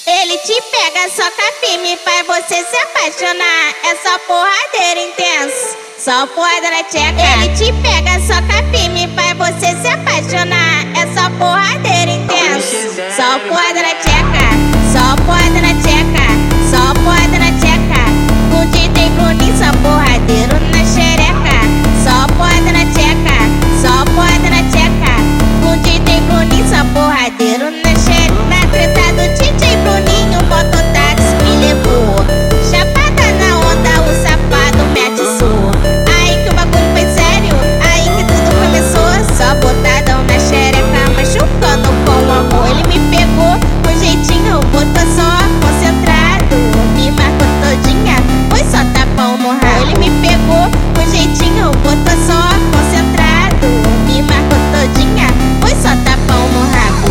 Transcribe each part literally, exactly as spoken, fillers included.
Ele te pega, soca firme, faz você se apaixonar. É só porradeira intensa, só porrada na tcheca. Ele te pega, soca firme, faz você se apaixonar. É só porradeira intensa, só porrada na tcheca. Só porrada na tcheca, só porrada na tcheca. Com D J Bruninho, só porradeiro na xereca. Só porrada na tcheca, só porrada na tcheca. Com D J Bruninho, só porradeiro na xereca. Na treta do D J Bruninho, mototáxi me levou. Chapada na onda, o safado mete sua. Aí que o bagulho foi sério, aí que tudo começou. Só botadão na xereca, machucando com amor. Ele me pegou, um jeitinho, botou só concentrado. Me marcou todinha, foi só tapão no rabo. Ele me pegou, um jeitinho, botou só concentrado. Me marcou todinha, foi só tapão no rabo.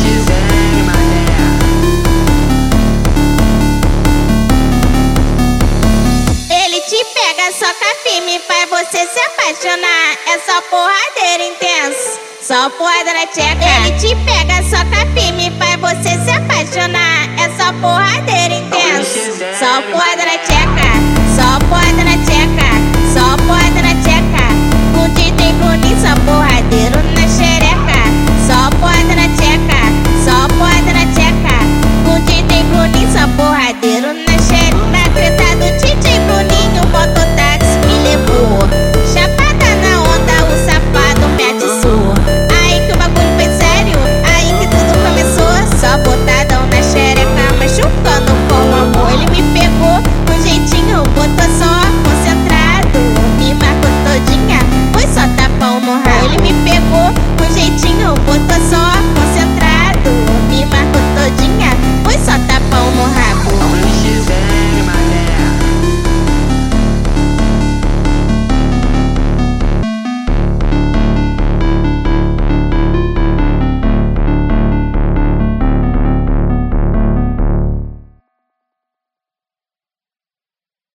Ele te pega, soca firme, faz você se apaixonar. É só porradeira intensa, só porrada na tcheca. Ele te pega, soca firme, faz você se apaixonar.